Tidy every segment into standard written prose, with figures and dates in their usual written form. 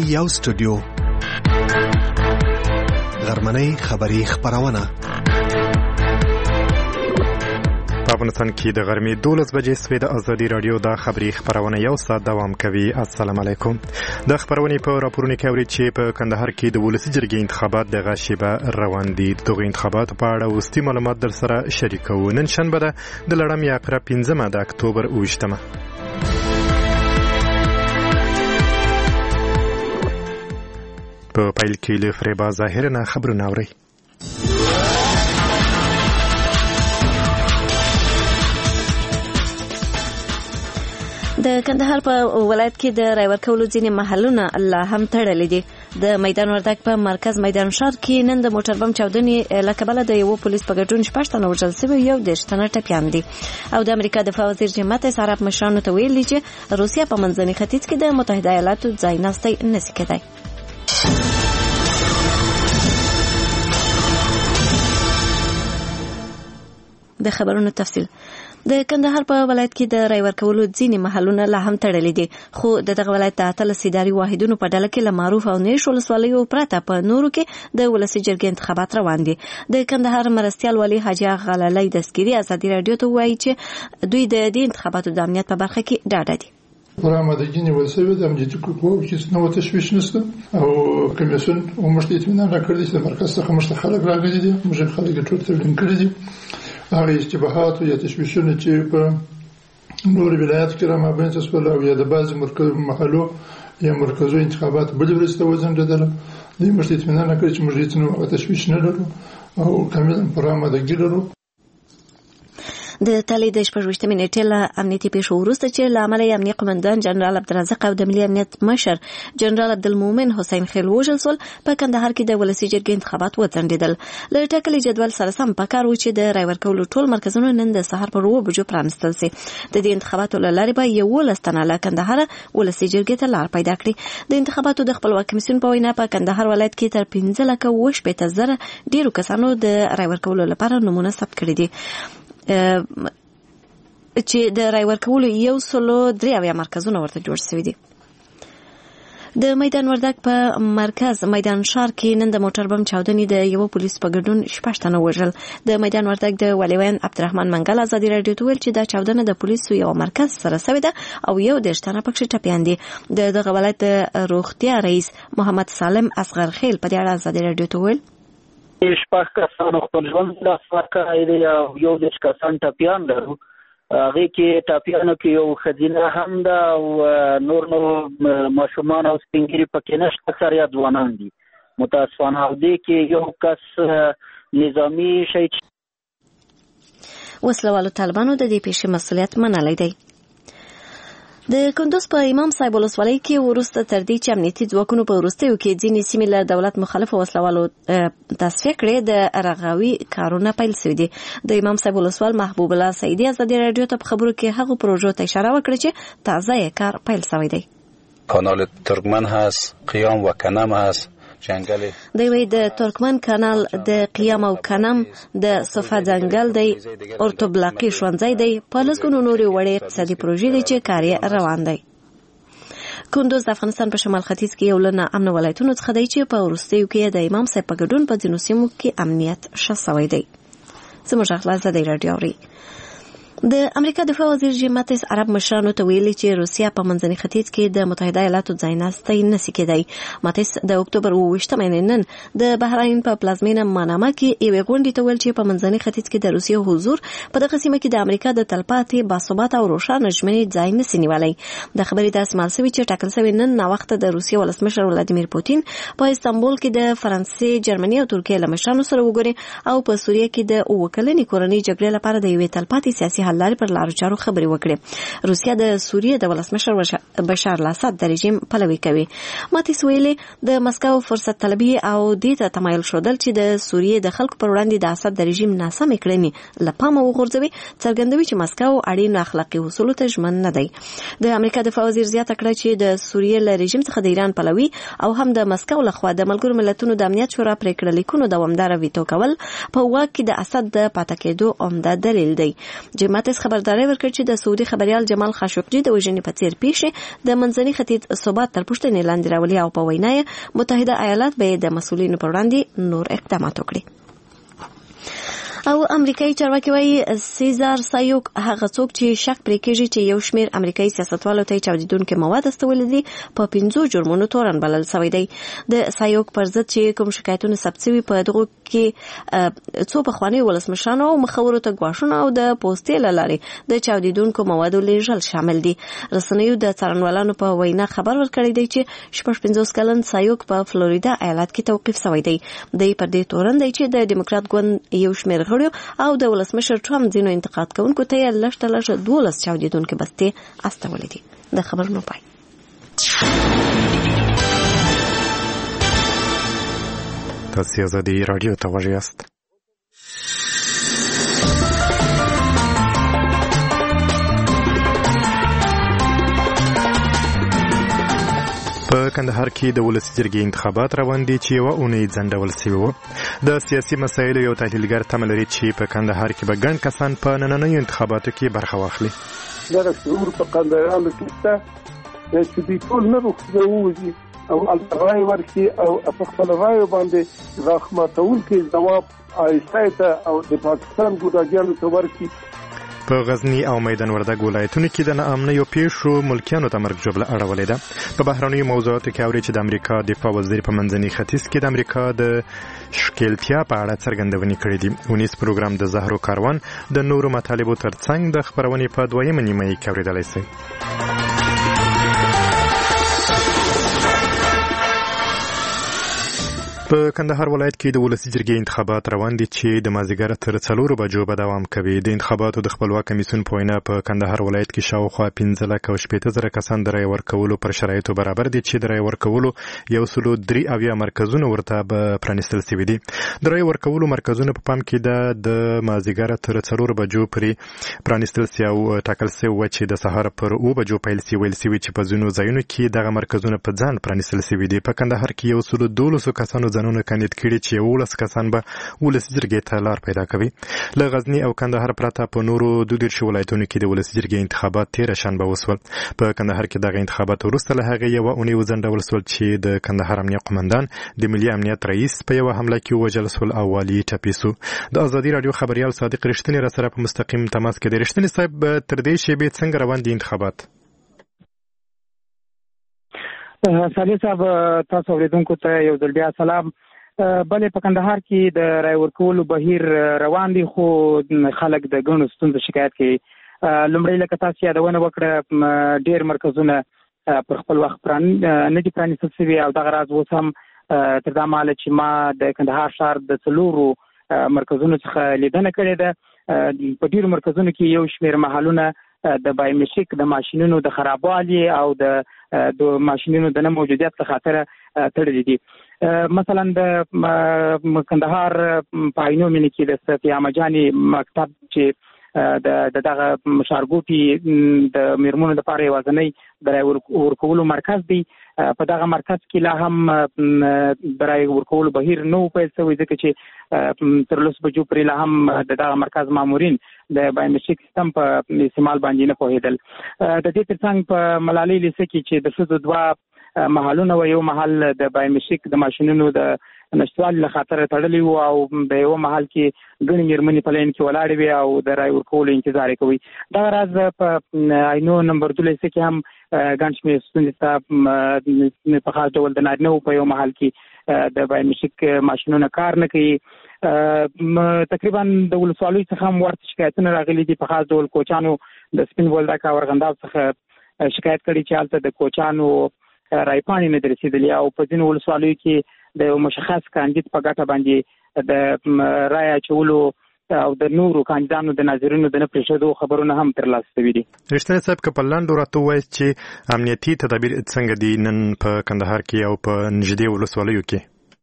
یو سټوډیو غرمنۍ خبری خبرونه په افغانستان کې د غرمې 12 بجې سوي د ازادي رادیو د خبری خبرونه یو ساعت دوام کوي. السلام علیکم. د خبرونې په راپورونو کې اوري چې په کندهار کې د ولسی جرګې انتخابات د غشيبه روان دي. دغه انتخابات په اړه وستي معلومات در سره شریکو. نن شنبه ده د لړم یاقره 15 د اکتوبر 28مه. په پیل کې له فریبا ظاهرنه خبرونه اوري. د کندهار په ولایت کې د رای ورکولو ځینې محلونه لا هم تړلي دي. د میدان وردګ په مرکز میدان ښار کې نن د موټر بم چاودنې له کبله د یو پولیس په ګډون 6 تنه وژل شوي، 10 تنه ټپیان دي. او د امریکا دفاع وزیر جیم ماتیس عرب مشرانو ته ویلي چې روسیا په منځني ختیځ کې د متحده ایالاتو ځای ناستی نشي کېدای. د خبرونو تفصیل. د کندهار په ولایت کې د رای ورکولو ځینې محلونه لا هم تړلي دي، خو دغه ولایت د 13 اداري واحدونو په ډله کې له معروف او نیش ولسوالیو پرته په نورو کې د ولسی جرګې انتخابات روان دي. د کندهار مرستیال والی حاجی غلالۍ دسګيري ازادي رادیو ته وایي چې دوی د دې انتخاباتو د امنیت په برخه کې ډاډه دي. برآمدگی نیول شوی د امنیتي کوو هیڅ نوع تشویش نشته او کمیسیون ومشت اطمینان راکړي چې مرکز څخه مشت خلک راغلي دي، موږ خلک ټول تلین کړی دي. هغه اشتباهات یا تشویشونه چې په نور ولایت کې را مابین تسول او یا د بعض مرکز محلو یا مرکزو انتخابات بل ورسته وزندل دي، موږ اطمینان راکړي چې موږ هیڅ نوع تشویش نه لرو او کاملا برآمدگی لرو. د تالي د 28 نیټې له امنیتي پیښو وروسته چې له عمله امنیتي قومندان جنرال عبدالرزاق او د ملي امنیت مشر جنرال عبدالمومن حسین خیل وژل شول، په کندهار کې د ولسی جرګې انتخابات وځنډېدل. له ټاکلي جدول سره سم پکار و چې د رای ورکولو ټول مرکزونه نن د سهار پر 9 بجو پرانستل شي. د دې انتخاباتو له لارې به 11 تنه له کندهار ولسی جرګې ته لار پیدا کړي. د انتخاباتو د خپلواک کمیسیون په وینا په کندهار ولایت کې تر 15,000 ډیرو کسانو د رای ورکولو لپاره نمونه ثبت کړي دي، چې د رای ورکولو 103 مرکزونه ورته جوړ شوي دي. د میدان وردګ په مرکز میدان ښار کې نن د موټر بم چاودنې د یو پولیس په ګډون 6 تنه وژل. د میدان وردګ د ولیوان عبدالرحمن منګل ازادي رادیو ته ویل چې دا چاودنه د پولیسو یو مرکز سره شوې ده او 10 تنه پکې ټپیان دي. دغه ولایت روغتیا رئیس محمد سالم اصغر خیل په دې اړه ازادي رادیو ته ویل: شپږ کسانو خپل ژوند له ورکړی دی او 11 کسان ټپیان لرو. هغه کې ټپیانو کې یو ښځینه هم ده او نور ماشومان او سپینګیري پکې نشته، اکثر یا ځوانان دي متاسفانه. او دې کې یو کس نظامی شهید. وسلوالو طالبانو د دې پیښې مسؤلیت منلی دی. د کندوز په امام صاحب ولسوالۍ کې وروسته تر دې چې امنیتي ځواکونو په وروستیو کې ځینې سیمې له دولت مخالفو وسلوالو تصفیه کړې، د رغاوي کارونه پیل شوي دي. د امام صاحب ولسوال محبوب الله سعیدي ازادي رادیو ته په خبرو کې هغو پروژو ته اشاره وکړه چې تازه یې کار پیل شوی دی. کانال ترکمن هست، قیام و کنم هست، جنگل دوی د ترکمن کانال د قیام او کنم د صفه ځنګل دی، اورتوبلاقي ښوونځی دی، په لسګونو نورې وړې اقتصادي پروژې دي چې کار یې روان دی. کندوز د افغانستان په شمال ختیځ کې یو له ناامنو ولایتونو څخه دی چې په وروستیو کې د امام صاحب په ګډون په ځینو سیمو کې امنیت ښه شوی دی. زموږ اخلاص ازادي رادیو اوري. د امریکا دفاع وزیر جیم ماتیس عرب مشرانو ته ویلي چې روسیا په منځني ختیځ کې د متحده ایالاتو ځای ناستی نشي کېدای. ماتیس د اکتوبر 28 نن د بحرین په پلازمینه ماناما کې یوې غونډې ته ویل چې په منځني ختیځ کې د روسیې حضور په دغه سیمه کې د امریکا د تلپاتې باثباته او روښانه ژمنې ځای نشي نیولی. د خبرې داسې مال شوي چې ټاکل شوی نن ناوخته د روسیې ولسمشر ولادیمیر پوتین په استانبول کې د فرانسې، جرمني او ترکیې له مشرانو سره وګوري او په سوریه کې د اوکلنې کورنۍ جګړې لپاره د یوې تلپاتې سیاسي حل لارې پر لارو چارو خبرې وکړي. روسیا د سوریې د ولسمشر بشار الاسد د رژیم پلوي کوي. ماتیس ویلي د مسکو فرصت طلبي او دې ته تمایل شودل چې د سوریې د خلکو پر وړاندې د اسد د رژیم ناسمې کړنې له پامه وغورځوي، څرګندوي چې مسکو اړین اخلاقي اصولو ته ژمن نه دی. د امریکا دفاع وزیر زیاته کړه چې د سوریې له رژیم څخه د ایران پلوي او هم د مسکو لخوا د ملګرو ملتونو د امنیت شورا پریکړه لیکونو دوامداره ویتو کول په واک کې د اسد د پاتې کېدو عمده دلیل دی. جیم ماتس خبرداري ورکړه چې د سعودي خبريال جمال خاشقجي د وژنې په څیر پیښې د منځني ختیځ ثبات تر پوښتنې لاندې راولي او په وینا یې متحده ایالات به د مسؤلینو پر وړاندې نور اقدامات وکړي. او امریکایي چارواکي وايي سیزار سایوک هغه څوک چې شک پرې کېږي چې یو شمېر امریکایي سیاستوالو ته چاودیدونکي مواد استولي دي په 5 جرمونو تورن بلل شوی دی. د سایوک پر ضد چې کوم شکایتونه ثبت شوي په دغو کې څو پخواني ولسمشرانو او مخورو ته ګواښونه او د پوستې له لارې د چاودیدونکو موادو لیږل شامل دي. رسنیو د څارنوالانو په وینا خبر ورکړی دی چې 50 کلن سایوک په فلوریدا ایالت کې توقیف شوی دی. دی پر دې تورن دی چې د دیموکرات ګوند یو شمېر او د ولسمشر ټرمپ ځینو انتقاد کوونکو ته یې لږ 12 چاودیدونکي بستې استولې دي. د خبرونو پای. تاسو آزادي رادیو ته غوږ یاست. په کندهار کې د ولسي جرګې انتخابات روان دي چې یوه اونۍ ځنډول شوي وو. د سیاسي مسایلو یو تحلیلګر تمه لري چې په کندهار کې به ګڼ کسان په نننیو انتخاباتو کې برخه واخلي. دا شعور په کندهارانو کې شته چې دوی ټول نه ووځي او هلته رایې ورکړي او په خپل رایو باندې راخماتونکی ځواب آیسته ته او د پاکستان ګوډاګیانو ته ورکړي. په غزنی او میدان وردګ ولایتونو کې د ناامنیو پیښو ملکیانو ته مرګ ژوبله اړولې ده. په بهرنیو موضوعاتو کې اوري چې د امریکا دفاع وزیر په منځني ختیځ کې د امریکا د ښکیلتیا په اړه څرګندونې کړې دي. ونیس پروګرام د زهرو کاروان د نورو مطالبو ترڅنګ د خبرونې په 2مه نیمه کې اورېدلی شئ. په کندهار ولایت کې د ولسي جرګې انتخابات روان دي چې د مازدیګر تر 4 بجو به دوام کوي. د انتخاباتو د خپلواک کمیسیون په وینا په کندهار ولایت کې شاوخوا 15,000 کسان د رای ورکولو پر شرایطو برابر دي چې د رای ورکولو 103 مرکزونه ورته به پرانیستل شوي دي. د رای ورکولو مرکزونه په پام کې د مازدیګر تر 4 بجو پورې پرانیستل شوي او ټاکل شوي و چې د سهار پر 9 بجو پیل شي ویل شوي چې په ځینو ځایونو کې دغه مرکزونه په ځان پرانیستل شوي دي. په کندهار کې 112 کسانو ځانونه کاندید کړي چې 11 کسان به ولسي جرګې ته لار پیدا کوي. له غزنی او کندهار پرته په نورو 12 ولایتونو کې د ولسي جرګې انتخابات 13 شنبه وسول. په کندهار کې دغه انتخابات وروسته له هغې یوه اونۍ وځنډول شول چې د کندهار امنیه قومندان د ملي امنیت رئیس په یوه حمله کې ووژل شول او والي ټپي شو. د ازادي راډیو خبریال صادق رښتینی راسره په مستقیم تماس کې دی. رښتینی صاحب، تر دې شیبې څنګه روان دي انتخابات؟ صالح صاحب، تاسو اوریدونکو ته یو ځل بیا سلام. بلې په کندهار کې د رای ورکولو بهیر روان دي، خو خلک د ګڼو ستونزو شکایت کوي. لومړی لکه تاسو یادونه وکړه، ډېر مرکزونه پر خپل وخت نه دي پرانیستل شوي او دغه راز اوس هم تر دا مهاله چې ما د کندهار ښار د 4 مرکزونو څخه لیدنه کړې ده. په ډېرو مرکزونو کې یو شمېر محلونه د بایومیټریک د ماشینونو د خرابوالي او د ماشینونو د نه موجودیت له خاطره تړلي دي. مثلا د کندهار په عینو مینې کې د صفیه جاني مکتب چې د دغه ښارګوټي د میرمنو لپاره یوازینی د رای ورکولو مرکز دی. په دغه مرکز کې لا هم د رای ورکولو بهیر نه و پیل شوی، ځکه چې تر 10 بجو پورې لا هم د دغه مرکز مامورین د بایومیټریک سیستم په استعمال باندې نه پوهېدل. د دې ترڅنګ په ملالۍ لیسه کې چې د ښځو 2 محلونه و، یو محل د بایومیټریک د ماشینونو د نشټوالي له خاطره تړلی و او د یو محل کې ګڼې میرمنې په لاین کې ولاړې وې او د رای ورکولو انتظار یې کوي. دغه راز په عینو نمبر 2 لیسه کې هم ګڼ شمېر ستونزې شته. په خاص ډول د نارینه‌وو په یو محل کې د بایومیټریک ماشینونه کار نه کوي. تقریبا د ولسوالیو څخه هم ورته شکایتونه راغلي دي. په خاص ډول کوچانو د سپین بولدک او ارغنداب څخه شکایت کړي چې هلته د کوچانو رایپاڼې نه دي رسېدلي او په ځینو ولسوالیو کې د یو مشخص کاندید په ګټه باندې د رای اچولو او د نورو کاندیدانو د ناظرینو د نه پرېښودو خبرونه هم ترلاسه شوي دي. رښتینی صاحب، که په لنډو راته ووایاست چې امنیتي تدابیر څنګه دي نن په کندهار کې او په نږدې ولسوالیو کې؟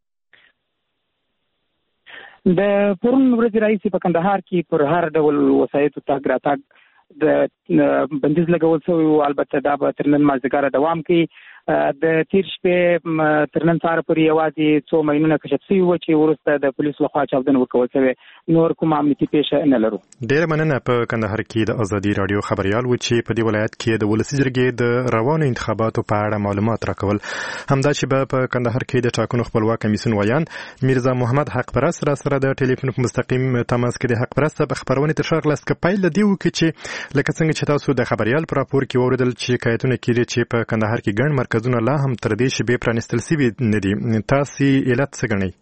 د پرون ورځې راهیسې په کندهار کې پر هر ډول وسایطو تګ راتګ د بندیز لګول شوی و. البته دا به تر نن مازدیګره دوام کوي. د تیر شپې تر نن سهاره پورې یوازې 2 ماینونه کشف شوي و چې وروسته د پولیسو لخوا چاودنه ورکول شوې. نور کوم امنیتي پیښه نه لرو. ډېره مننه. په کندهار کې د ازادي رادیو خبريال و چې په دې ولایت کې د ولسي جرګې د روانو انتخاباتو په اړه معلومات راکول. همدا چې په کندهار کې د ټاکنو خپلواک کمیسیون ویان میرزا محمد حق پرست را سره د ټلیفون په مستقیم تماس کې د حق پرست په خبرونه تر شغله سکپایل دی و چې لکه څنګه چې تاسو د خبريال پر راپور کې اوریدل چې شکایتونه کړي چې په کندهار کې ګڼ مرکزونه لا هم تر دې شی به پرانستل سوي نه دي. تاسو علت څه ګڼئ؟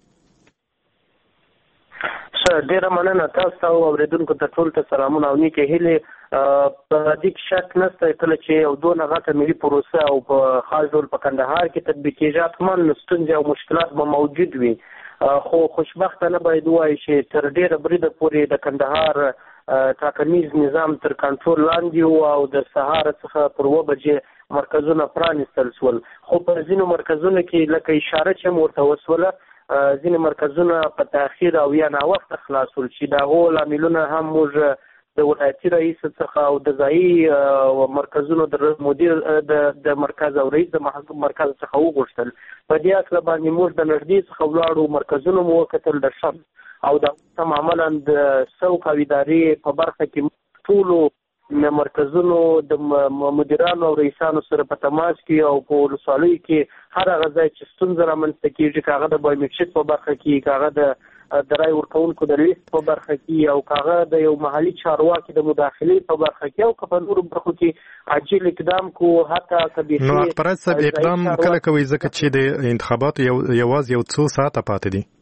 ډیره مننه تاسو او اوریدونکو ته ټول ته سلامونه او نیکه هیله. په دې شک نشته کله چې یو دونه غټه ملي پروسه او په خاص ډول په کندهار کې تطبیق کېږي حتماً ستونزې او مشکلات به موجود وي، خو خوشبختانه باید ووایو چې تر ډیره بریده پورې د کندهار ټاکنیز نظام تر کنټرول لاندې و او د سهار څخه پر 9 بجې مرکزونه پرانستل شول، خو په ځینو مرکزونو کې لکه اشاره چې ورته وسوله ځینې مرکزونه په تاخیر او یا ناوخته خلاصول چې د هغو لاملونه هم موږ د ولایتي رئیس څخه او د ځایي مرکزونو د مدیر د مرکز او رئیس د مرکز څخه وغوښتل. په دې اصل باندې موږ د نږدې څخه ولاړو مرکزونو مو وکتل د شب او د تماما د سوق او ادارې په برخه کې ټولو مرکزونو د مدیرانو او رئیسانو سره په تماس کې او په ولسوالیو کې هر هغه ځای چې ستونزه رامنځته کېږي، که هغه د بایومټریک په برخه کې، که هغه د رای ورکوونکو د لیست په برخه کې، او که هغه د یو محلي چارواکي د مداخلې په برخه کې، او که په نورو برخو کې عاجل اقدام کو حتی کبیخي. نو اقپرات صاحب اقدام کله کوي ځکه چې د انتخاباتو یوازې یو څو ساعته پاتې دي؟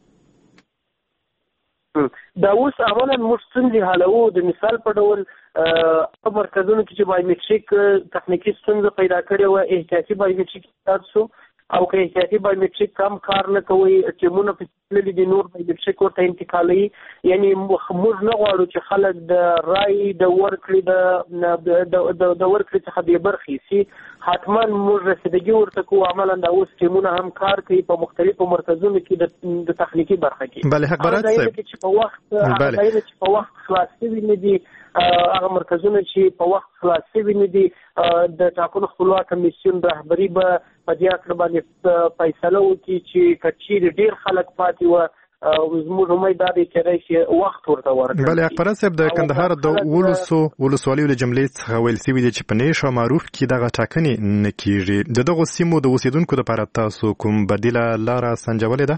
دا اوس اولا موږ ستونزې حلوو. د مثال په ډول په مرکزونو کې چې بایومټریک تخنیکي ستونزه پیدا کړې وه، احتیاطي بایومټریک ایجاد شو، او که احتیاطي بایومټریک کم کار نه کوي، ټیمونه پکې تللي دي، نور بایومټریک ورته انتقالوي. یعنی موږ نه غواړو چې خلک د رای د ورکړې د ورکړې څخه بې برخې سي. حتما موږ رسیدګي ورته کوو. عملا دا اوس ټیمونه هم کار کوي په مختلفو مرکزونو کې د تخنیکي برخه کې. بله حق برات صاحب چې په وخت خلاص شوي نه دي، هغه مرکزونه چې په وخت خلاص شوي نه دي، د ټاکنو خپلواک کمیسیون رهبري به په دې اړه باندې فیصله وکړي چې که چیرې ډېر خلک پاتې وه، زموږ امید دا دی چې راشي وخت ورته ورکړي. بله اقبال صاحب د کندهار د ولسوالیو له جملې څخه ویل شوي دي چې په نیش او معروف کې دغه ټاکنې نه کېږي. د دغو سیمو د اوسېدونکو دپاره تاسو کوم بدیله لاره سنجولې ده؟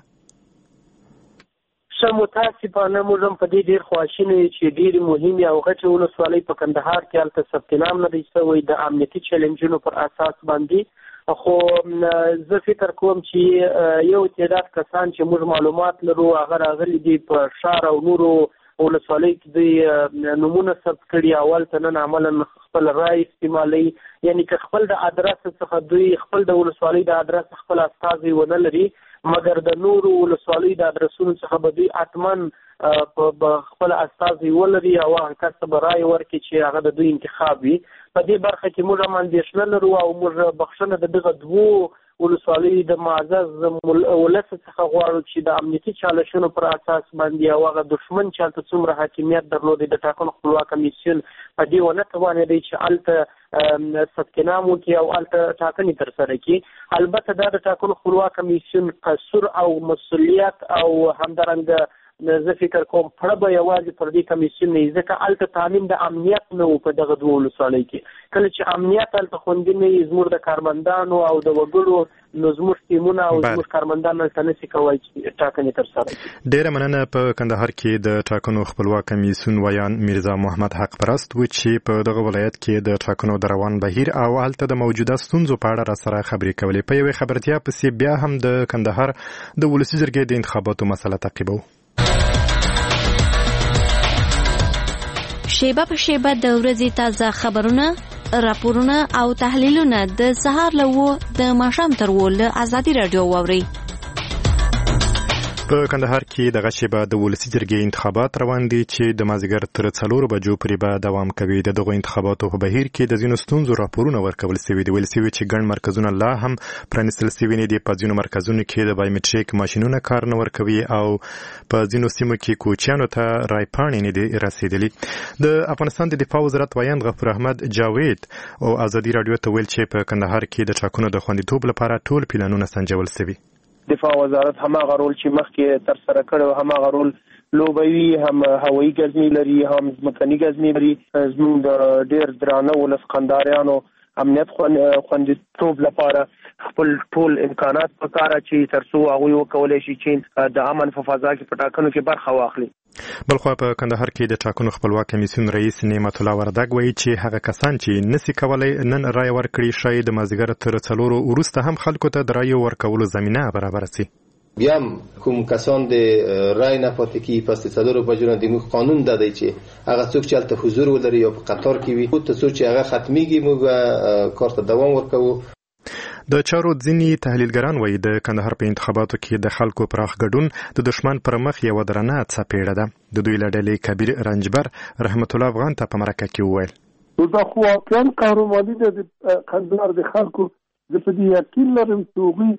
متاسفانه موږ هم په دې ډېر خواشینی چې ډېرې مهمې او غټې ولسوالۍ په کندهار کې هلته ثبت نام نه دی شوی د امنیتي چیلنجونو پر اساس باندې. خو زه فکر کوم چې یو تعداد کسان چې موږ معلومات لرو هغه راغلي دي په ښار او نورو ولسوالیو کې دوی نومونه ثبت کړي، اول ته نن عملا خپل رای استعمالوي. یعنی که خپل د ادرس څخه دوی خپل د ولسوالۍ د ادرس خپل استازي ونه لري، مګر د نورو ولسوالیو د ادرسونو څخه به دوی حتما په خپل استازي ولري او هغه کس به رای ورکړي چې هغه د دوی انتخاب وي. په دې برخه کې موږ هم اندېښنه لرو او موږ بخښنه د دغه دوو ولسوالیو د معزز ولس څخه غواړو چې د امنیتي چالشونو پر اساس باندې او هغه دښمن چې هلته څومره حاکمیت درلودی د ټاکنو خپلواک کمیسیون په دې ونه توانېدی چې هلته ثبت نام وکړي او هلته ټاکنې ترسره کړي. البته دا د ټاکنو خپلواک کمیسیون قصور او مسؤلیت او همدارنګه زه فکر کوم پړه به یوازې پر دې کمیسیون نه، ځکه هلته تامین د امنیت نه و په دغه دوو ولسوالیو کې. کله چې امنیت هلته خوندي نه وي زموږ د کارمندانو او د وګړو، نو زموږ ټیمونه او زموږ کارمندان هلته نشي کولی چې ټاکنې ترسره کړي. ډېره مننه. په کندهار کې د ټاکنو خپلواک کمیسیون ویان میرزا محمد حق پرست و چې په دغه ولایت کې د ټاکنو د روان بهیر او هلته د موجوده ستونزو په اړه راسره خبرې کولې. په یوې خبرتیا پسې بیا هم د کندهار د ولسي جرګې د انتخاباتو مسله تعقیبو. شیبه په شیبه د ورځې تازه خبرونه، راپورونه او تحلیلونه د سهار له 9 د ماښام تر 10 له ازادي رادیو واورئ. په کندهار کې دغه شیبه د ولسي جرګې انتخابات روان دي چې د مازدیګر تر 4 بجو پورې به دوام کوي. د دغو انتخاباتو په بهیر کې د ځینو ستونزو راپورونه ورکول شوي دي. ویل شوي چې ګڼ مرکزونه لا هم پرانیستل شوي نه دي. په ځینو مرکزونو کې د بایومټریک ماشینونه کار نه ورکوي او په ځینو سیمو کې کوچیانو ته رای پاڼې نه دي رسیدلي. د افغانستان د دفاع وزارت ویاند غفور احمد جاوید او ازادي رادیو ته ویل چې په کندهار کې د ټاکنو د خوندیتوب لپاره ټول پلانونه سنجول شوي. دفاع وزارت هماغه رول چې مخکې تر سره کړو هماغه رول لوبوي هم هوایي غزنی لري هم ځمکني غزنی لري زموږ د ډېر درانه ولس قنداریانو امنیت خوندیتوب لپاره خپل ټول امکانات په کار اچوي ترڅو هغوی وکولی شي چې د امن په فضا کې په ټاکنو کې برخه واخلي. بلخوا په کندهار کې د ټاکنو خپلواک کمیسیون رئیس نعمت الله وردګ وایي چې هغه کسان چې نسی کولای نن رای ورکړي شاید د مازیګر تر 4 وروسته هم خلکو ته د رای ورکولو زمینه برابر شي. بیا کوم کسان د رای نه پاتې کی پس د 4 بجو د موږ قانون دادی چې هغه څوک چې الته حضور ولري او په قطار کې وي ته څوک چې هغه ختميږي موږ کار ته دوام ورکوو. د چارو ځینی تحلیلګران وایي د کندهار په انتخاباتو کې د خلکو پراخ ګډون د دشمن پر مخ یو درنه څپېړه ده. د دوی لړلې کبیر رنجبر رحمت الله افغان ته په مرکه کې وویل دا خو واقعا قهرماني ده د کندهار د خلکو د په دې یقین لرم چې هغوی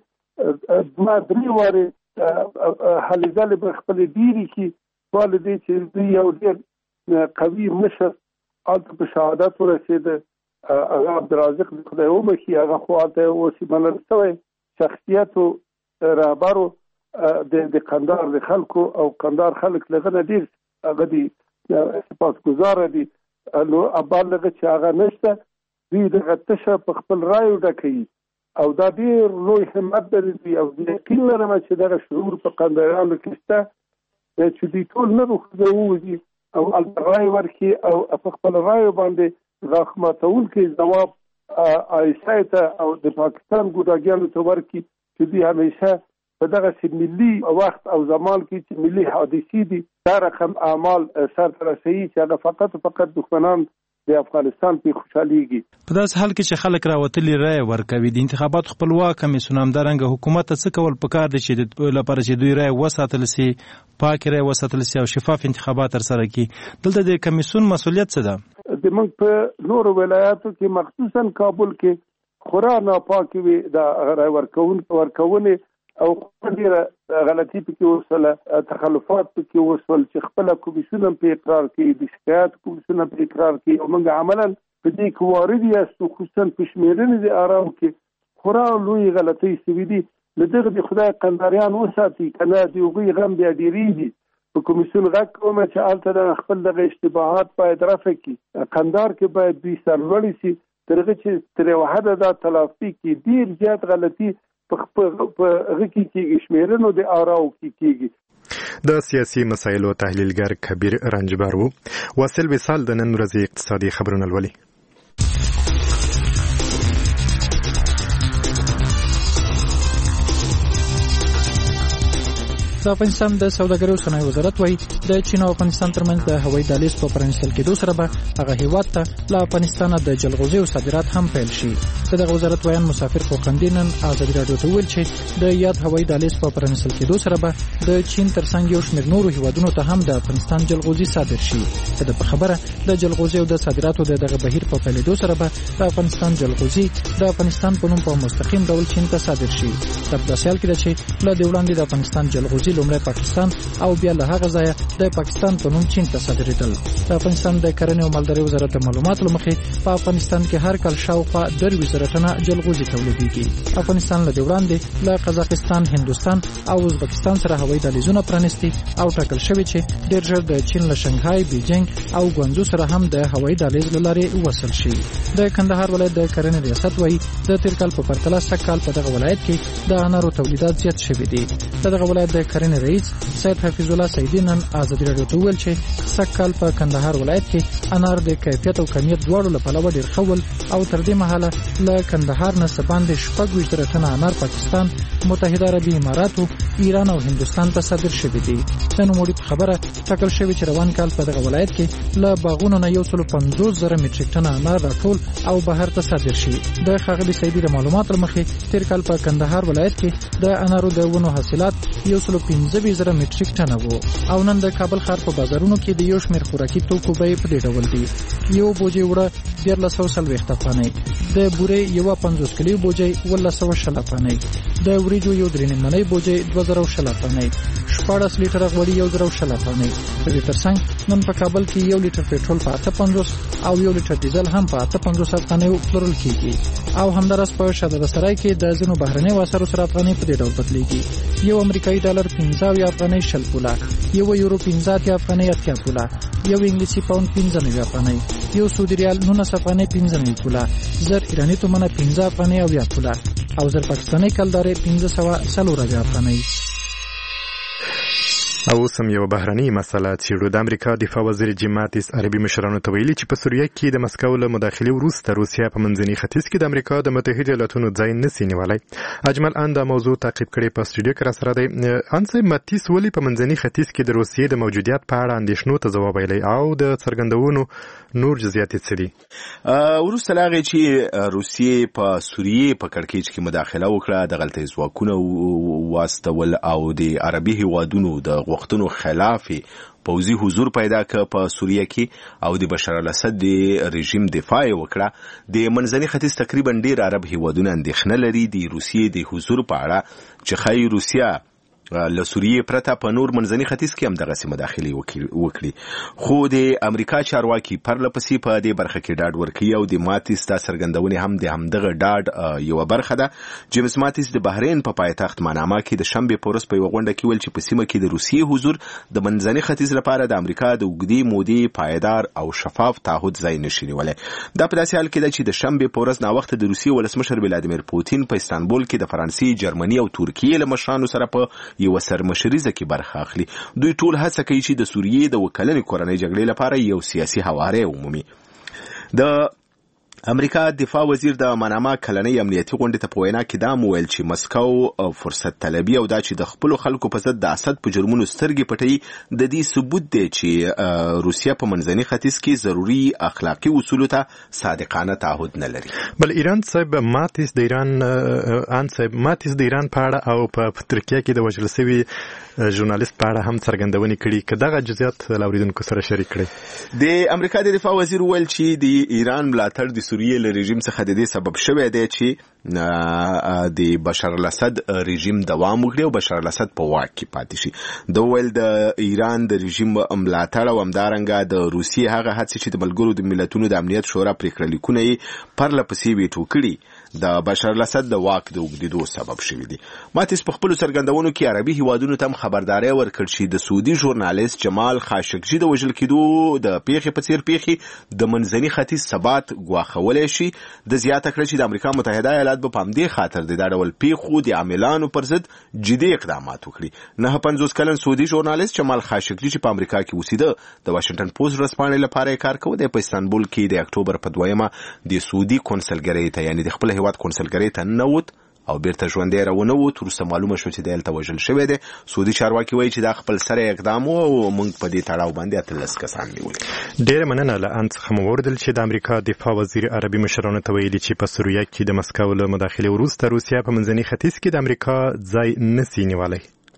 2-3 واره حلیدل به خپل ډیری کې والدې چې دوی یو ډېر قوي مشر الته په شهادت ورسېده هغه عبدالرازق خدای وبخي هغه خو الته اوسې منل شوی شخصیتو رهبرو د قندهار د خلکو او قندهار خلک لغه نه ډېر هغه دي سپاسګزاره دي نو ابالغه چې هغه نشته دوی دغه تشه په خپل رایو ډکوي او دا ډېر لوی همت لري او یقین لرم چې دغه شعور په قندهاریانو کې شته چې دوی ټول نه ووځي او الته رای ورکړي او په خپل رایو باندې راخماتول کې جواب عایشه ته او د پاکستان ګوډاګیانو ته ورکړي چې دوی همیشه په دغه ملي وخت او زمان کې چې ملي حادثې دي دا رقم اعمال سرته رسوي چې هغه فقط دښمنان د افغانستان په خوشحاليږي. په داس حال کې چې خلک راوتلي رای ورکوي د انتخابات خپلواک کمیسیون هم درنګ حکومت څه کول پکار دي چې لپاره چې دوی رای وساتل سي پاک رای وساتل سي او شفاف انتخابات ترسره کړي. دلته د کمیسیون مسؤلیت څه ده؟ د موږ په نورو ولایاتو کې مخصوصا کابل کې خورا ناپاکي وي د رای ورکونې او ډېره غلطي پکې وسوله تخلفات پکې وسول چې خپل کمیسیون په اقرار کې د شکایت کمیسیون په اقرار کې او موږ عملاً په دې کې وارد یاستو خصوصا په شمیرنې د آرام کې خورا لوی غلطۍ شوي دي. له دغه د خدای قنداریان وساتي کنه د هغوی غم بیا ډېرېږي په کمیسیون غږ کوم چې هلته د خپل دغه اشتباهات باید رفع کړي. قندهار کې باید دوی سرلوړي سي تر هغه چې تر یوه حده دا تلافي کې ډېر زیات غلطي په هغه کې شمیرنو د آراو کې کېږي. د سیاسي مسایلو تحلیلګر کبیر رنجبر وو. واصل وصال د نن ورځې اقتصادي خبرونه لولي. د افغانستان د سوداګرۍ او صنایع وزارت وايي د چین او افغانستان ترمنځ د هوایي دهلیز په پرانیستل کېدو سره به هغه هیواد ته له افغانستانه د جلغوزیو صادرات هم پیل شي. دغه وزارت وایي مسافر خوقندي نن ازادي راډیو ته ویل چې د یاد هوایي دهلیز په پرانیستل کېدو سره به د چین ترڅنګ یو شمېر نورو هیوادونو ته هم د افغانستان جلغوزي صادر شي. د په خبره د جلغوزیو د صادراتو دغه بهیر په پیلېدو سره به د افغانستان جلغوزي د افغانستان په نوم په مستقیم ډول چین ته صادر شي. د داسې حال کې چې له وړاندې د افغانستان جلغوزي لومړی پاکستان او بیا له هغه ځایه د پاکستان په نوم چین ته صادرېدل. د افغانستان د کرنې او مالدارۍ وزارت د معلوماتو له مخې په افغانستان کې هر کال شاوخوا 2 طنه جلغوزي تولیدېږي. افغانستان له وړاندې له قزاقستان، هندوستان او ازبکستان سره هوایي دهلیزونه پرانیستي او ټاکل شوی چې ډېر ژر د چین له شنګهای، بیجینګ او ګوانزو سره هم د هوایي دهلیز له لارې وصل شي. د کندهار ولایت د کرنې ریاست وايي د تیر کال په پرتله سږ کال په دغه ولایت کې د انارو تولیدات زیات شوي دي. دغه ولایت د کرنې رئیس سید حفیظ الله سیدی نن ازادي راډیو ته ویل چې سږ کال په کندهار ولایت کې انار د کیفیت او کمیت دواړو له پلوه ډېر ښه ول او تر دې مهاله له کندهار نه باندې 26 طنه انار پاکستان، متحده عربي اماراتو، ایران او هندوستان ته صادر شوي دي. د نوموړي په خبره ټاکل شوی چې روان کال په دغه ولایت کې له باغونو نه 150,000 میټریک ټن انار راټول او بهر ته صادر شي. د ښاغلي سیدي د معلوماتو له مخې تیر کال په کندهار ولایت کې د انارو د ونو حاصلات 115,000 میټریک ټن وو او نن د کابل ښار په بازارونو کې د یو شمېر خوراکي توکو بیې په دې ډول دي. یو بوجۍ وړه 1340 افغانۍ، د بورې یوه 50 کیلو بوجۍ 1210 افغانۍ، د وریجو یو 3 نیمه بوجۍ 2010 افغانۍ، 14 لیټره غوړي 120 افغانۍ. په دې ترڅنګ نن په کابل کې 1 لیټر پېټرول په 58 او 1 لیټر ډیزل هم په 58 افغانۍ پلورل کیږي. او همدارس په شهزاده سرای کې د ځینو بهرنیو اسعارو سره افغانۍ په دې ډول بدلېږي. یو امریکایي ډالر 15 افغانۍ 60 پوله، یو یورو 15 افغانۍ 80 پوله، یو انګلیسي پاوند 15 افغانۍ، یو سعودي ریال 19 افغانۍ 15 پوله، زر ایرانی تومنه 15 افغانۍ او 10 پوله او زر پاکستاني کلدارې 1540 افغانۍ. او اوس هم یو بهرنۍ مسله څېړو. د امریکا دفاع وزیر جیم ماتیس عربي مشرانو ته ویلي چې په سوریه کې د مسکو له مداخلې وروسته روسیه په منځني ختیځ کې د امریکا د متحده ایالاتونو ځای نسي نیولی. اجمل ان دا موضوع تعقیب کړی په استودیو کې راسره دی. ان صاحب، ماتیس ولې په منځني ختیځ کې د روسیې د موجودیت په اړه اندېښنو ته ځواب ویلی او د څرګندونو نور جزئیات یې څه دي؟ وروسته له هغې چې روسیې په سوریې په کړکېچ کې مداخله وکړه، دغلته ځواکونه واستول او د عربي هیوادونو د غوښتنو خلاف پوځي حضور پیدا کړ په سوریه کې او د بشار الاسد د رژیم دفاع وکړه. د منځني ختیځ تقریبا ډېر عرب هیوادونه اندېښنه لري د روسیې د حضور په اړه چې ښایي روسیه له سوریې پرته په نور منځني ختیځ کې هم دغسې مداخلې وکړي. خو د امریکا چارواکي پرله پسې په دې برخه کې ډاډ ورکوي او د ماتیس دا څرګندونې هم د همدغه ډاډ یوه برخه ده. جیمز ماتیس د بحرین په پایتخت منامه کې د شنبې په ورځ په یوه غونډه کې ویل چې په سیمه کې د روسیې حضور د منځني ختیځ لپاره د امریکا د اوږدې مودې پایدار او شفاف تعهد ځای نشي نیولی. دا په داسې حال کې ده چې د شنبې په ورځ ناوخته د روسیې ولسمشر ولادیمیر پوتین په استانبول کې د فرانسې، جرمني او ترکیې له مشرانو سره په یو سرمشریزه کې برخه اخلي. دوی ټول هڅه کوي چې د سوریې د وکلنې کورنۍ جګړې لپاره یو سیاسي هواری ومومي. د امریکا دفاع وزیر د منامه کلنۍ امنیتي غونډې ته په وینا کې دا وویل چې مسکو فرصت طلبي او دا چې د خپلو خلکو په ضد د اسد په جرمونو سترګې پټوي د دې ثبوت دی چې روسیه په منځني ختیځ کې ضروري اخلاقي اصولو ته صادقانه تعهد نه لري. بل ایران صاحب ماتیس د ایران په اړه او په ترکیه کې د وژل شوي ژورنالیست په اړه هم څرګندونې کړي. که دغه جزئیات له اورېدونکو سره شریک کړئ. د امریکا د دفاع وزیر وویل چې د ایران ملاتړ د سوریې له رژیم څخه د دې سبب شوی دی چې د بشار الاسد رژیم دوام وکړي او بشار الاسد په واک کې پاتې شي. دا ویل د ایران د رژیم ملاتړ او همدارنګه د روسیې هغه هڅې چې د ملګرو د ملتونو د امنیت شورا پریکړه لیکونه یې پرله پسې ویټو کړي د بشار الاسد د واک د اوږدېدو سبب شوي دي. ماتیس په خپلو څرګندونو کې عربي هیوادونو ته هم خبرداری ورکړ چې د سعودي ژورنالیست جمال خاشقجي د وژل کېدو د پیښې په څېر پیښې د منځني ختیځ ثبات ګواښولی شي. د زیاته کړه چې د امریکا متحده ایالات به په همدې خاطر د دا ډول پیښو د عاملانو پر ضد جدي اقدامات وکړي. 59 کلن سعودي ژورنالیست جمال خاشقجي چې په امریکا کې اوسېده د واشنګټن پوسټ ورځپاڼې لپاره یې کار کوه. د په استانبول کې د اکتوبر په 2 د سعودي کونسلګرۍ ته یعنې د خپل هیواد کونسلګرۍ ته ننوت او بیرته ژوندی راونوت. وروسته معلومه شوه چې دی هلته وژل شوی دی. سعودي چارواکي وایي چې دا خپل سره اقدام و او موږ په دې تړاو باندې 18 کسان نیولي. ډېره مننه. له ان څخه مو واورېدل چې د امریکا دفاع وزیر عربي مشرانو ته ویلي چې په سوریه کې د مسکو له مداخلې وروسته روسیه په منځني ختیځ کې د امریکا ځای نسي نیولی.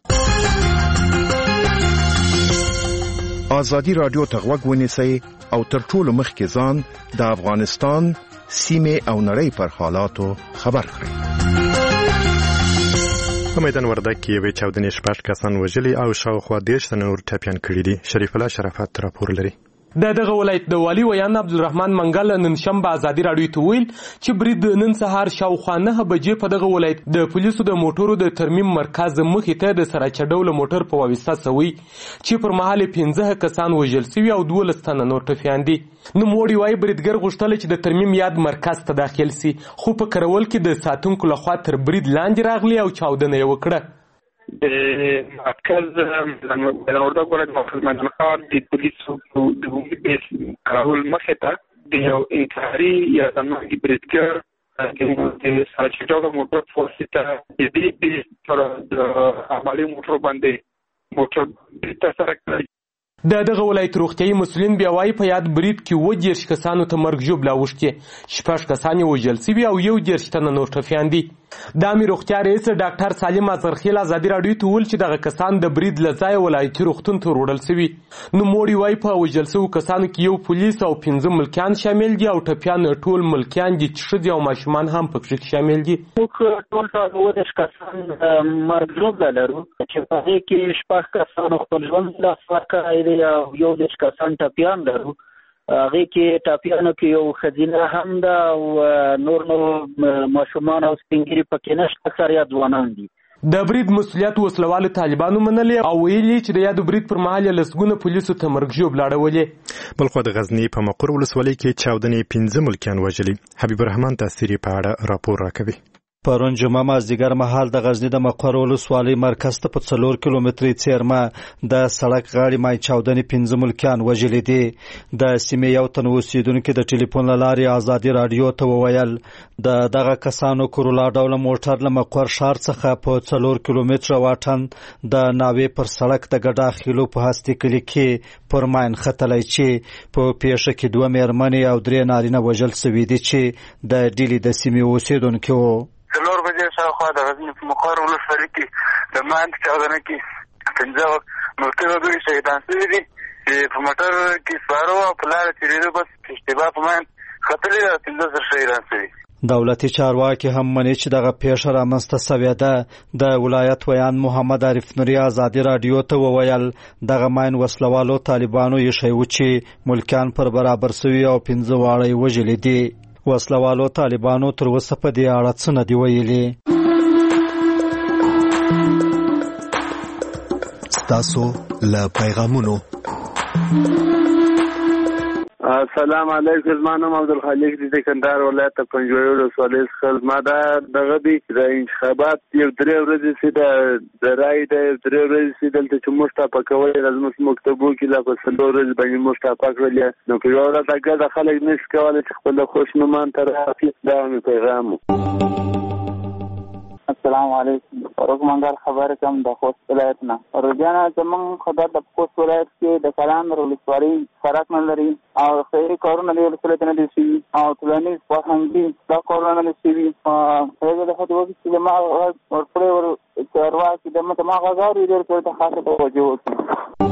ازادي راډیو ته غوږ ونیسئ او تر ټولو مخکې ځان د افغانستان سیمه او نړۍ پر حالاتو خبر کړئ. په میدان وردګ کې یوې چاودنې 6 کسان وژلي او شاوخوا 10 تنه نور ټپیان کړي دي. شریف الله شرافت راپور لري. دغه ولایت د والي ویان عبدالرحمن منګل نن شنبه ازادي راډیو ته ویل چې برید نن سهار شاوخوا 9 بجې په دغه ولایت د پولیسو د موټرو د ترمیم مرکز مخې ته د سراچه ډوله موټر په واسطه سوی چې پر مهال 15 کسان وژل شوي او 12 تنه نور ټپیان دي. نوموړي وایي بریدګر غوښتل چې د ترمیم یاد مرکز ته داخل سي خو په کرول کې د ساتونکو لخوا تر برید لاندې راغلی او چاودنه یې وکړه. د مرکز وردګ ولایت مرکز میدان ښار د پولیسو د عمومي بیس کارول مخې ته د یو انتحاري یا ځانمرګي بریدګر د سراچه ډوله موټر په واسطه د دې بیس پر د عملي موټر باندې موټر ترسره کړی. دغه ولایت روغتیايي مسؤلین بیا وایي په یاد برید کې 20 کسانو ته مرګ ژوبله اوښتې، 6 کسان یې وژل شوي او 11 تنه نور ټپیان دي. د امیر روغتیا رئیس ډاکټر سالم ازرخیل ازادي راډیو ته وویل چې دغه کسان د برید له ځایه ولایتي روغتون ته وروړل سوي. نوموړي وایي په وژل سوو کسانو کې یو پولیس او 15 ملکیان شامل دي او ټپیان ټول ملکیان دي چې ښځې او ماشومان هم پکې شامل دي. موږ ټول 20 کسان مرګ ژوبله لرو چې په هغې کې 6 کسانو خپل ژوند له لاسه ورکړی دی او 11 کسان ټپیان لرو. هغې کې ټاپیانو کې یو ښځینه هم ده او نور ماشومان او سپین ږیري پکې نشته، اکثر یا ځوانان دي. د برید مسؤلیت وسلوالو طالبانو منلی او ویلي چې د یادو برید پر مهال یې لسګونه پولیسو ته مرګ ژوبله اړولې. بلخوا د غزني په مقر ولسوالۍ کې چاودنې 15 ملکیان وژلي. حبیب الرحمن تاثیري په اړه راپور راکوي. پرون جمعه مازدیګر مهال د غزنی د مقر ولسوالۍ مرکز ته په 4 کیلومتري څیرمه د سړک غاړې مای چاودنې 15 ملکیان وژلي دي. د سیمې یو تن اوسیدونکي د ټلیفون له لارې ازادي راډیو ته وویل د دغه کسانو کرولا ډوله موټر له مقر ښار څخه په 4 کیلومتره واټن د ناوې پر سړک د ګډا خیلو په هستي کلي کې پر ماین ختلی چې په پیښه کې 2 مېرمنې او 3 نارینه وژل سوي دي چې د ډیلي د سیمې اوسیدونکي وو. 4 بجې شاوخوا د غزني په مقر ولسوالۍ کې د ماین چاودنه کې 15 ملکي وګړي شهیدان شوي دي چې په موټر کې سپاره وو او په لاره تېرېدو بس اشتباه په ماین ختلي ده او 15 شهیدان شوي. دولتي چارواکي هم مني چې دغه پیښه رامنځته سوې ده. د ولایت ویان محمد عارف نوري ازادي راډیو ته وویل دغه ماین وسلوالو طالبانو یې شوي چې ملکیان پر برابر سوي او 15 واړه وژلي دي. وسلوالو طالبانو تر اوسه په دې اړه څه نه دي ویلي. ستاسو له پیغامونو. السلام علیکم. زما نوم عبدالخالق دی، د کندهار ولایت پنجوایي ولسوالۍ څخه. ما دا دغه دی د انتخابات یو 3 ورځې چې د رای د 3 ورځې چې دلته چې موږ ټاپه کولی زموږ مکتبو کې لا په 4 ورځې باندې موږ ټاپه کړلې، نو په یوه ورځ ګډه خلک نشي کولی چې خپل خوشنومان ته راسي. دا مې پیغام و. السلام علیکم. فاروق منګل خبرې کوم د خوست ولایت نه. روزانه زموږ خدای د خوست ولایت کې د کلان ولسوالۍ سړک نه لري او خیري کارونه د ولسوالۍ ته نه دي شوي او ټولنیز فرهنګي دا کارونه نه شوي. هغه د خدای وکړي چې ما ورپورې چارواکي د ما غږ اوري ډېر پرې ته خاصه توجه وکړي.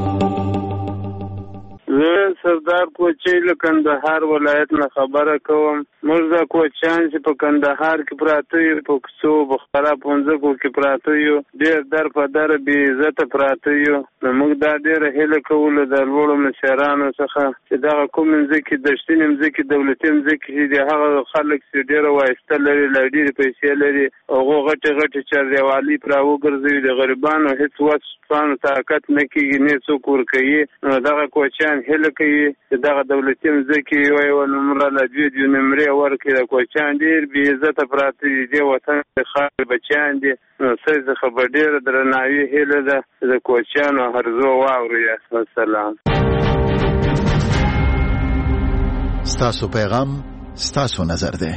زه سردار کوچی له کندهار ولایت نه خبره کوم. موږ د کوچیان چې په کندهار کې پراته یو، په کوڅو بخارا پونځکو کې پراته یو، ډېر در په در بې عزته پراته یو. نو موږ دا ډېره هیله کوو د لوړو مشرانو څخه چې دغه کوم مځکې دشتینې مځکې دولتي مځکې چې د هغه خلک چې ډېره وایسته لري لا ډېرې پیسې لري هغو غټې غټې چاردیوالي پرې راوګرځوي، د غریبانو هېڅ وس طاقت نه کېږي نه څوک ورکوي. نو دغه کوچیان هیله کوي چې دغه دولتي مځکې یوه نمره له 2 نمرې ورکړي. د کوچیان ډېر بې عزته پراته دي، دې وطن د خاورې بچیان دي. نو ستاسو څخه به ډېره درناوي هیله ده چې د کوچیانو هرزو واورئ. السلام. ستاسو پیغام ستاسو نظر ده.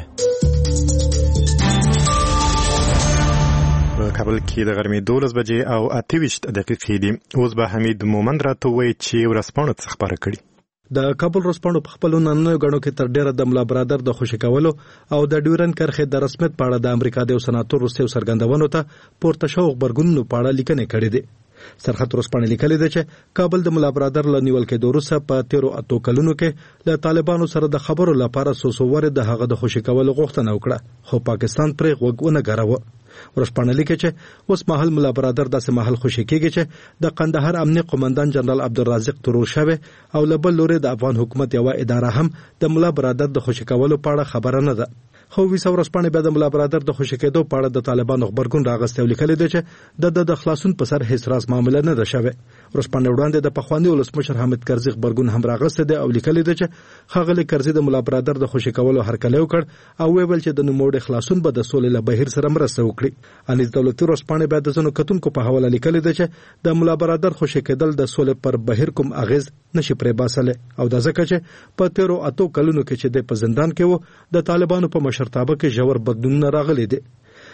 په کابل کې د غرمې 12 بجې او 28 دقیقې دي. اوس به حمید مومند راته وایي چې ورځپاڼو څه خبره کړي. د کابل ورځپاڼو په خپلو نننیو غړو کې تر ډیره د ملا برادر د خوشي کولو او د ډیورن کرښې د رسمیت په اړه د امریکا د سناتور روسیو سرګندونو ته پورته شو خبرګونونو په اړه لیکنې کړې دي. سرحد ورځپاڼې لیکلي ده چې کابل د ملا برادر له نیول کېدو وروسته په 13 کلونو کې له طالبانو سره د خبرو لپاره سوسوور د هغه د خوشي کولو غوښتنه وکړه، خو پاکستان پرې غوږ ونه ګراوه. ورځپاڼه لیکي چې اوس مهال ملا برادر داسې مهال خوشي کېږي چې د قندهار امنیه قومندان جنرال عبدالرازق ترور شوی او له بل لوري د افغان حکومت یوه اداره هم د ملا برادر د خوشي کولو په اړه خبره نه ده. خو ویسا ورځپاڼې بیا د ملا برادر د خوشي کېدو په اړه د طالبانو خبرګون راغستی او لیکلي دی چې د خلاصون په سر هیڅ راز معامله نه ده شوې. ورځپاڼې وړاندې د پخواني ولسمشر حامد کرزي خبرګون هم راغستی دی او لیکلي دی چې ښاغلي کرزي د ملا برادر د خوشي کولو هرکلی وکړ او ویل چې د نوموړي خلاصون به د سولې له بهیر سره مرسته وکړي. انیس دولتي ورځپاڼې بیا د ځینو کتونکو په حواله لیکلي دی چې د ملا برادر خوشي کېدل د سولې پر بهیر کوم اغیز نشي پرې باسلی او دا ځکه چې په 13 کلونو کې چې د په زندان کې و د طالبانو په مشرتابه کې ژور بدلونونه راغلي دي.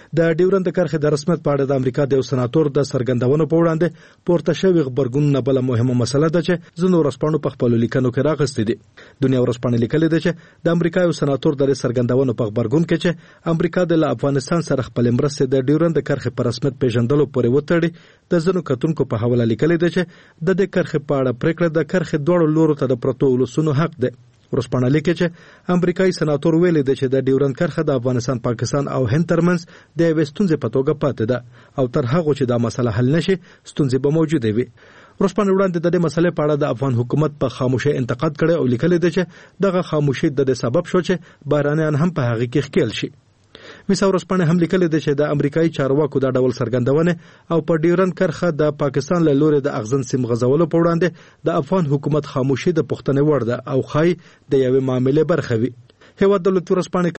د ډیورند کرښې د رسمیت په اړه د امریکا د یو سناتور د څرګندونو په وړاندې پورته شوی غبرګون بل مهمه مسله ده چې ځینو ورځپاڼو په خپلو لیکنو کې راغستې دي. دنیا ورځپاڼه لیکلې ده چې د امریکا یو سناتور د څرګندونو په غبرګون کې چې امریکا د افغانستان سره خپل مرستې د ډیورند کرښې په رسمیت پیژندلو پورې وتړي د ځینو کتونکو په حواله لیکلې ده چې د دې کرښې په اړه پریکړه د کرښې دواړو لورو ته د پرتو ولسونو حق ده. ورځپاڼه لیکي چې امریکایي سناتور ویلي دی چې د ډیورند کرښه د افغانستان، پاکستان او هند ترمنځ د یوې ستونزې په توګه پاتې ده او تر هغه چې دا مسله حل نشي ستونزې به موجوده وي. ورځپاڼه وړاندې د دې مسلې په اړه د افغان حکومت په خاموشۍ انتقاد کړی او لیکلي دی چې دغه خاموشي د سبب شو چې بهرانیان هم په هغه کې ښکیل شي. میسا ورځپاڼه هم لیکلي دی چې د امریکایي چارواکو دا ډول څرګندونه او په ډیورند کرښه د پاکستان له لوري د اغزن سیم غځولو په وړاندې د افغان حکومت خاموشي د پوښتنې وړ ده او ښایي د یوې معاملې برخه وي. هیواد دولتي ورځپاڼې